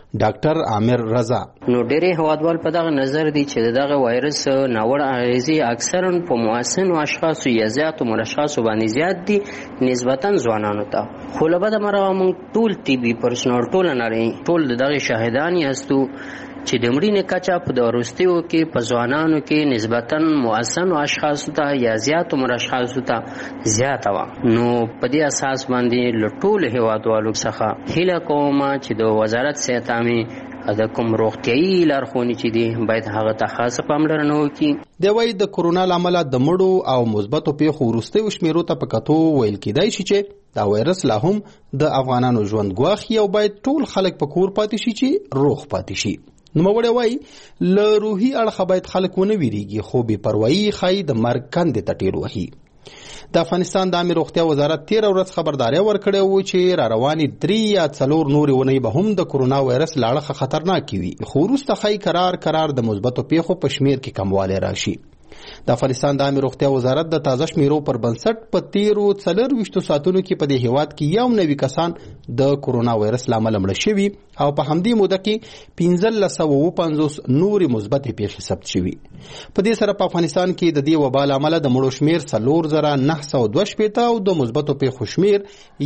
ډاکټر عامر رضا. نو ډېرې هوادوال په دغه نظر دي چې دغه وایرس ناوړه اغېزې اکثرا په محسنو اشخاصو یا زیاتو اشخاصو باندې زیات دي نسبتا ځوانانو ته. خو له بده مرغه موږ ټول طبي پرسنل ټول نړۍ ټول د دغه شاهدان یاستو چې د مړینې کچه په د وروستیو کې په ځوانانو کې نسبتا محسنو اشخاصو ته یا زیاتو اشخاصو ته زیاته وه. نو په دې اساس باندې له ټولو هیوادوالو څخه هیله کوم چې د وزارت صحت عامې د کوم روغتیایي لارښوونې چې دي باید هغه ته خاصه پاملرنه وکړي. دی وایي د کرونا له امله د مړو او مثبتو پیښو وروستیو شمیرو ته په کتو ویل کیدای شي چې دا وایرس لا هم د افغانانو ژوند ګواښي او باید ټول خلک په کور پاتې شي چې روغ پاتې شي. نوموړی وایي له روحي اړخه باید خلک ونه ویریږي خو بې پروایي ښایي د مرګ کندې ته ټېل وهي. د افغانستان د عامې روغتیا وزارت 13 ورځ خبرداری ورکړی و چې را روانې 3 یا 4 نورې اونۍ به هم د کرونا وایرس له اړخه خطرناکې وي خو وروسته ښایي کرار د مثبتو پیښو په شمیر کې کموالی راشي. د افغانستان د عامې روغتیا وزارت د تازه شمیرو پر بنسټ په 24 ساعتونو کې په دې هیواد کې 91 کسان د کرونا وایرس له امله مړه شوي او په همدې موده کې 1550 نورې مثبتې پیښې ثبت شوي. په دې سره په افغانستان کې د دې وبا له امله د مړو شمیر 4912 او د مثبتو پیښو شمیر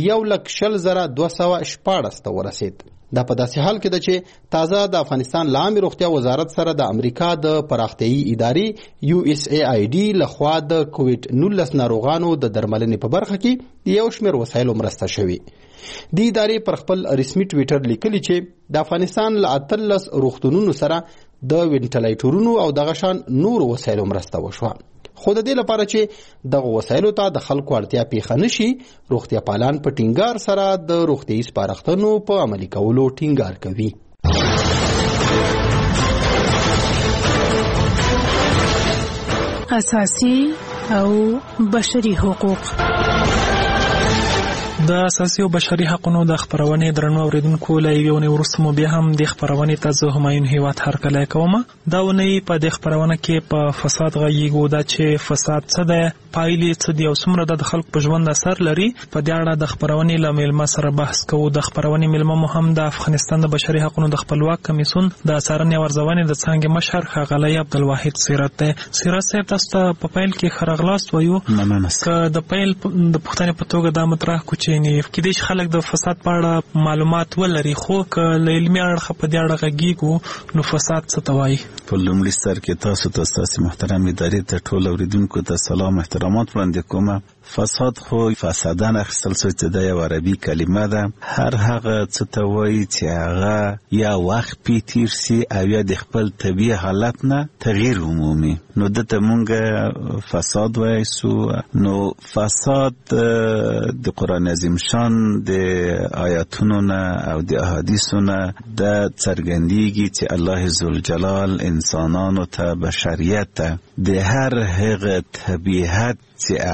1,20,214 ته ورسید. دا په داسې حال کې ده چې تازه د افغانستان له عامې روغتیا وزارت سره د امریکا د پراختیایي ادارې USAID لخوا د کوویډ 19 ناروغانو د درملنې په برخه کې یو شمېر وسایلو مرسته شوي. د ادارې پر خپل رسمي ټویټر لیکلي چې د افغانستان له 18 روغتونونو سره د وینټیلیټرونو او دغه شان نورو وسایلو مرسته وشوه. خو د دې لپاره چې دغه وسایلو ته د خلکو اړتیا پیښه نشي روغتیا پالان په ټینګار سره د روغتیایي سپارښتنو په عملي کولو ټینګار کوي. اساسي او بشري حقوق. د اساسي او بشري حقوقو د خبرونې درنو اوریدونکو لایوونه ورسته مو بیا هم د خبرونې ته زه همایون هیواد هرکله کوم. دا ونی په د خبرونه کې په فساد غږیږو دا چې فساد څه ده پایلې څه دي او څومره د خلکو په ژوند اثر لري. په دې اړه د خبرونې له میلمه سره بحث کوو. د خبرونې میلمه مو هم د افغانستان د بشري حقوقو د خپلواک کمیسیون د څارنې او ارزونې د څانګې مشر ښاغلی عبدالواحد سیرت دی. سیرت صاحب تاسو ته په پیل کې ښه راغلاست وایو. که د پیل د پوښتنې په توګه دا مطرح کړو چې کېدای شي خلک د فساد په اړه معلومات ولري خو که له علمي اړخه په دې اړه غږیږو نو فساد څه ته وایي. په لومړي سر کې تاسو ته ستاسو محترم ادارې ته ټول اوریدونکو ته سلام احترامات وړاندې کوم. فساد خو فسادان اخیستل شوی چې د یو عربي کلمه ده. هر هغه څه ته وایي چې هغه یا وخت پې تیر سي او یا د خپل طبیعي حالت نه تغییر عمومي نو دته مونږ فساد وایسو. نو فساد د قرآن عظیم شان د آیاتونو نه او د احادیثو نه د څرګندېږي چې الله ذوالجلال انسانانو ته بشریت ته د هر هغه طبیعت چې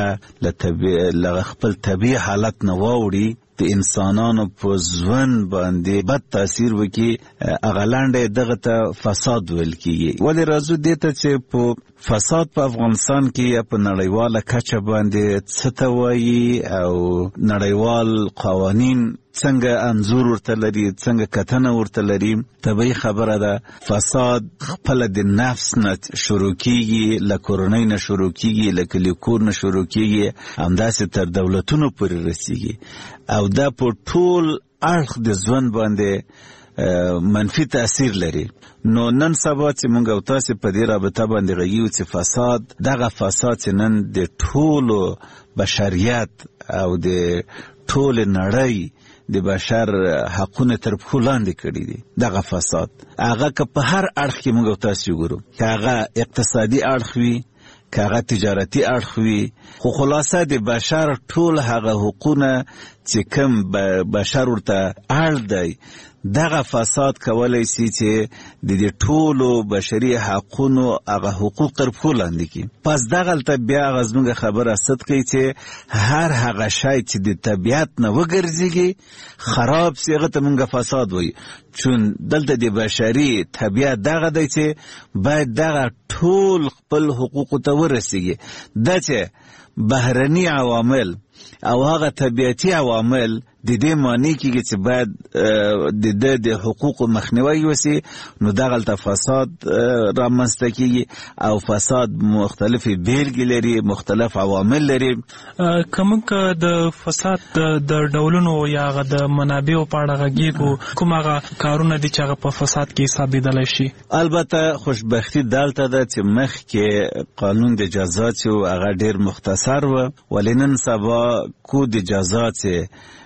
هغه له خپل طبیعي حالت نه واوړي د انسانانو په ژوند باندې بد تاثیر وکړي هغه لاندې دغه ته فساد ویل کېږي. ولې راځو دې ته چې په فساد په افغانستان کې یا په نړیواله کچه باندې څه ته وایي او نړیوال قوانین څنګه انظور ورته لري څنګه کتنه ورته لري. طبیعي خبره ده فساد خپل د نفس نه شروع کیږي له کورنۍ نه شروع کیږي له کلیکور نه شروع کیږي همداسې تر دولتونو پورې رسیږي او دا په ټول اړخ د ژوند باندې منفي تاثیر لري. نو نن سبا چې موږ او تاسو په دې رابطه باندې غږیو چې فساد دغه فساد چې نن د ټولو بشریت او د ټول نړۍ د بشر حقونه تر پښو لاندې کړي دي. دغه فساد هغه که په هر اړخ کې موږ تاسو وګورو که هغه اقتصادي اړخ وي که هغه تجارتي اړخ وي خو خلاصه د بشر ټول هغه حقونه چې کوم بشر ورته اړ دی دغه فساد کولای شي چې د ټولو بشري حقونو هغه حقوق تر پښو لاندې کړي. پس دغلته بیا هغه زموږ خبره صدق کوي چې هر هغه شی چې د طبیعت نه وګرځېږي خراب سي هغه ته موږ فساد وایو. چون دلته د بشري طبیعت دغه دی چې باید دغه ټول خپل حقوقو ته ورسیږي. دا چې بهرني عوامل او هغه طبيعتي عوامل د دې معنی کېږي چې باید د حقوقو مخنیوي وسي، نو دغلته فساد رامنځته کېږي او فساد مختلفې بیلګې لري، مختلف عوامل لري. که موږ د فساد د ډولونو یا هغه د منابعو په اړه غږیږو، کوم هغه کارونه دي چې هغه په فساد کې حسابېدلی شي؟ البته خوشبختي دلته ده چې مخکې قانون د جزا چې هغه ډېر مختصر و، ولې نن سبا کود جزا چې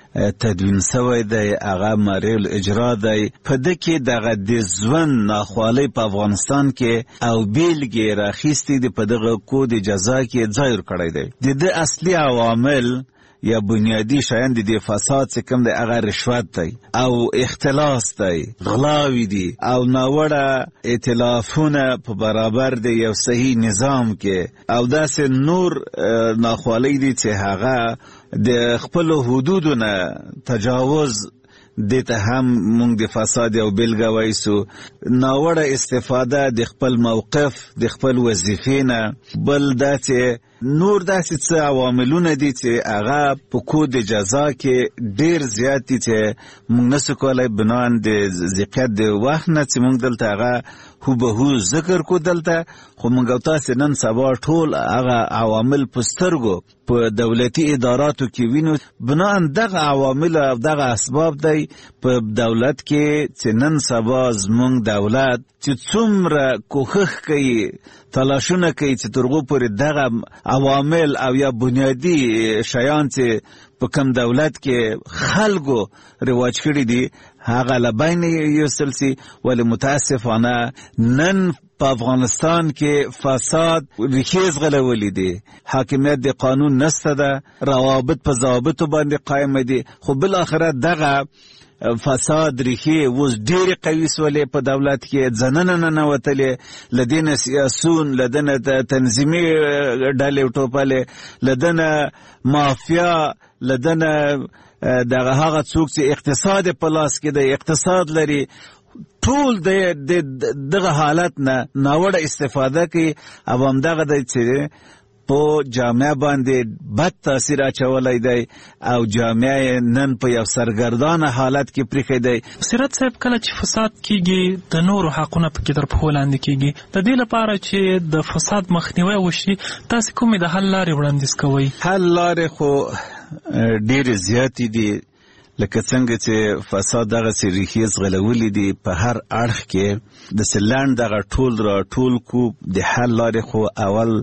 تدوین سوی دی هغه مریل اجرا دی. په ده کې دغه د ژوند ناخوالۍ په افغانستان کې او بیلګې راخیستې دي، په دغه کود جزا کې ځای ورکړی دی. د ده اصلي عوامل یا بنیادی شیان د فساد چې کوم دی هغه رشوت دی او اختلاس دی، غلاوی دی او ناوړه ائتلافونه په برابر دی یو صحیح نظام کې، او داسې نور ناخوالۍ دي چې هغه د خپل حدودو نه تجاوز دیتا هم مونږ د فساد او بیلګه وایسو. ناوړه استفاده د خپل موقف د خپل وظیفې نه، بل دا چې نور داسې څه عواملونه دي چې هغه په کود جزا کې ډیر زیات دي چې مونږ نسو کولی بنان د ذکر د وخت نه چې مونږ دلته هغه هوبهو ذکر کو دلته، خو مونږ تاسې نن سبا ټول هغه عوامل په سترګو په دولتي اداراتو کې وینو. بنان دغه عوامل او دغه اسباب دی په دولت کې چې نن سبا زمونږ دولت چې څومره کوښښ کوي، تلاشونه کوي چې تر هغو پورې دغه عوامل او یا بنیادی شیان چې په کوم دولت کې خلکو رواج کړي دي هغه له بینه یوستل سي. ولې متاسفانه نن په افغانستان کې فساد ریښې ځغلولې دي، حاکمیت د قانون نسته ده، روابط په ضوابطو باندې قایم دي، خو بالاخره دغه فساد ریښې اوس ډېرې قوي سولې په دولت کې، ځننه ننوتلې، له دې نه سیاسون، له دې نه تنظیمي ډلې ټوپلې، له دې نه مافیا، له دې نه دغه هغه څوک چې اقتصاد په لاس کې دی، اقتصاد لري، ټول دغه حالت نه ناوړه استفاده کوي او همدغه دی چې په جامعه باندې بد تاثیر اچولی دی او جامعه نن په یو سرګردانه حالت کې پریښی دی. سیرت صاحب، کله چې فساد کیږي د نورو حقونه پکې تر پښو لاندې کیږي، د دې لپاره چې د فساد مخنیوی وشي تاسې کومې د حل لارې وړاندیز کوئ؟ حل لارې خو ډېرې زیاتې دي، لکه څنګه چې فساد دغسې ریښې ځغلولې دي په هر اړخ کې، داسې لنډ دغه ټول را ټول کو. د حل لارې خو اول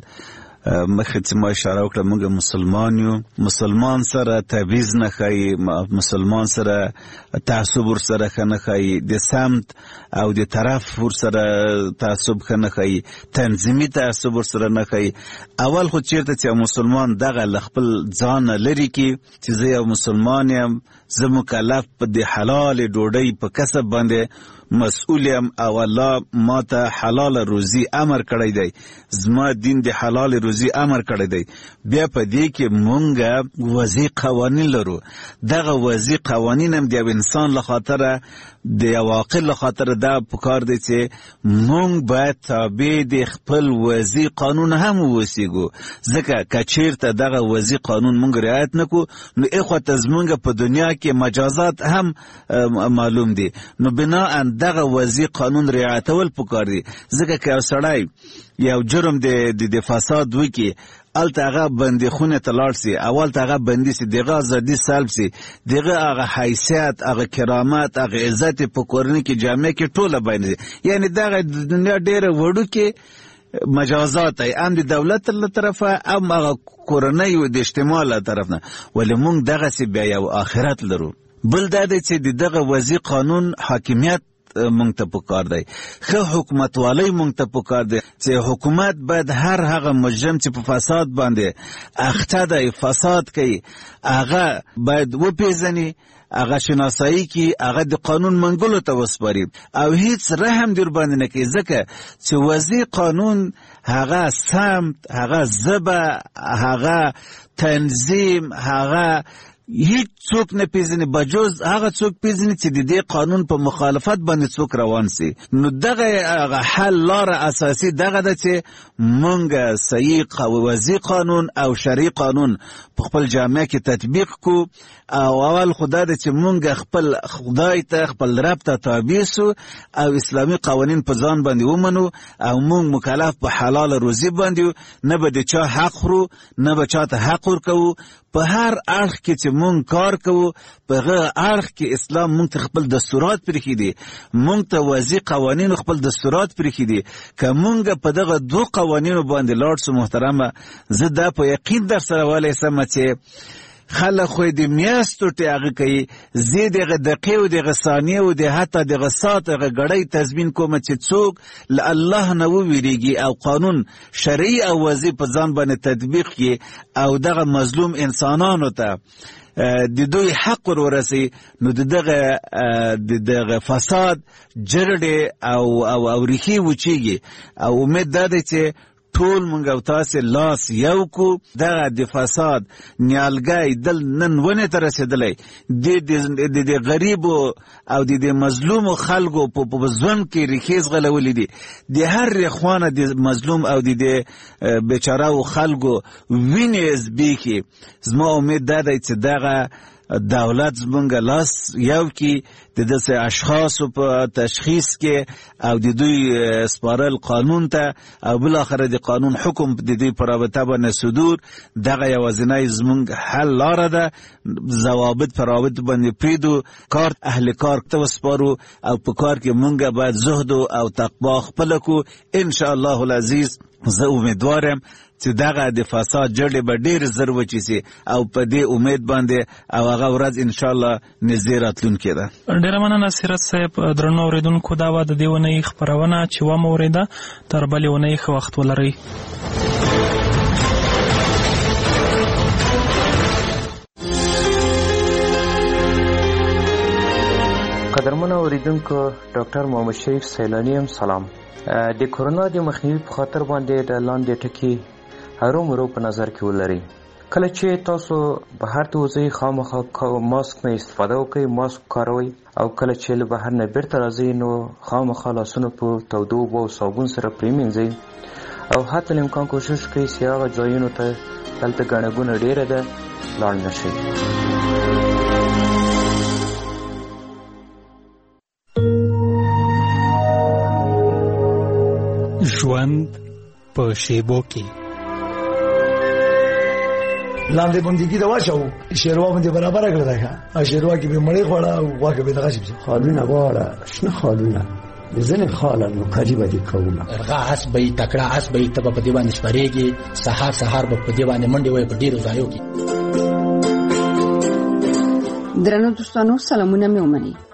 مخکې چې ما اشاره وکړه، موږ مسلمان یو، مسلمان سره تبعیض نه ښایي، مسلمان سره تعصب ورسره ښه نه ښایي، د سمت او د طرف ورسره تعصب ښه نه ښایي، تنظیمي تعصب ورسره نه ښایي. اول خو چېرته چې مسلمان دغه له خپل ځانه لرې کړي چې زه یو مسلمان یم، زه مکلف په د حلال ډوډۍ په کسب باندې مسئول یم او الله ما ته حلال روزي امر کړی دی، زما دین د حلال روزي امر کړی دی. بیا په دې کې مونږ وضعي قوانین لرو، دغه وضعي قوانین هم د یو انسان له خاطره، د یو عاقل له خاطره دا پکار دی چې مونږ باید تابع د خپل وضعي قانون هم ووسیږو، ځکه که چېرته دغه وضعي قانون مونږ رعایت نه کړو نو اخوته زمونږ په دنیا کې مجازات هم معلوم دي. نو بناء دغه وضعي قانون رعایتول پکار دي، ځکه که یو سړی یو جرم د فساد وکړي، الته هغه بندیخونه ته لاړ سي، اول ته هغه بندي سي، دغه ازادي سلب سي، دغه هغه حیثیت، هغه کرامت، هغه عزت په کورنۍ کې جامعه کې ټوله باندې، یعنی دغه د دنیا ډېره وړوکې مجازات ای هم د دولت له طرفه هم هغه کورنۍ او د اجتماع له طرف نه. ولې مونږ دغسې بیا یو آخرت لرو. بل دا دی چې دغه وضعي قانون حاکمیت مونږ ته پکار دی، ښه حکومتوالی مونږ ته پکار دی چې حکومت باید هر هغه مجرم چې په فساد باندې اخته دی، فساد کوي، هغه باید وپیژني، هغه شناسایی کی، هغه د قانون منګولو ته وسپاري او هیڅ رحم در باندې نه کوي، ځکه چې وضعي قانون هغه سمت، هغه ژبه، هغه تنظیم، هغه هیڅ څوک نه پیژني بجوز هغه څوک پیژني چې د دې قانون په مخالفت باندې څوک روان سي. نو دغه حل لاره اساسي دغه ده چې مونږ صحیح وضعي قانون او شرعي قانون په خپل جامعه کې تطبیق کو. او اول خدا ده چې مونږ خپل خدای ته خپل رب ته تابع سو او اسلامي قوانین په ځان باندې ومنو او مونږ مکلف په حلال روزي باندې نه به د چا حق خورو نه به چا ته حق ورکوو. په هر اړخ کې چې مونږ کار کوو په هغه اړخ کې اسلام مونږ ته خپل دستورات پرېښي دي، مونږ ته وضعي قوانینو خپل دستورات پرېښي دي. که مونږ په دغه دو قوانینو باندې لاړ سو محترمه، زه دا په یقین در سره ولی سم چې خلک خو د میاشتو ټاغه کوي، زه دغه دقیقې او دغه ثانیې او د حتی دغه ساعت هغه غړی تضمین کوم چې څوک له الله نه وویریږي او قانون شرعي او وضعي په ځان باندې تطبیق کړي او دغه مظلوم انسانانو ته د دوی حق ورسي، نو دغه فساد جرړې او ریښې وچیږي. او امید دا دی چې ټول مونږ او تاسې لاس یو کو، دغه د فساد نیالګی دل نن ونې ته رسېدلی، د غریبو او د مظلومو خلکو په ژوند کې ریښې ځغلولې دي. د هر خواته د مظلوم او د بیچارهو خلکو وینې زبېښي. زما امید دا دی چې دغه دولت زمونږ لاس یو کې د داسې اشخاصو په تشخیص کې او د دوی سپارل قانون ته او بالاخره د قانون حکم د دوی په رابطه باندې صدور، دغه یوازینی زمونږ حل لاره ده. ضوابط په رابط باندې پریدو، کار اهل کار ته وسپارو او په کار کې مونږ باید زهد او تقوا خپل کو. ان شاء الله العزیز زه امیدوارم چې دغه د فساد جړې به ډېر زر وچې سي او په دې امید باندې او هغه ورځ ان شاء الله نږدې راتلونکې ده. ډېره مننه سیرت صاحب. درنو اورېدونکو، دا وه د دې اونۍ خپرونه چې ومه اورېده. تر بلې اونۍ ښه وخت ولرئ. قدرمنو اوریدونکو، ډاکټر محمد شریف سیلانی هم سلام. د کورونا د مخنیوي په خاطر باندې د لاندې ټکي هرومرو په نظر کې ولرئ. کله چې تاسو بهر ته وځئ خامخا ماسک نه استفاده وکړئ، ماسک کاروئ. او کله چې له بهر نه بیرته راځئ نو خامخا لاسونه په تودو اوبو او صابون سره پرېمینځئ. او حتی الامکان کوشش کوئ چې هغه ځایونو ته دلته ګڼه ګوڼه ډېره ده لاړ نه شئ. ژوند په شیبو کې لاندې بندګي دا واچو شیروا باندې برابر کړل دا ښه شیروا کې به مړی خوړه او واکه به دغه شي خالونه واړه شنه خالونه ځنه خاله نو کاجی باندې کومه هغه اس به تکړه اس به ته په دې باندې شپريږي سحر به په دې باندې منډي وای په ډیرو ځایو کې. درنو دوستانو سلامونه مې ومني.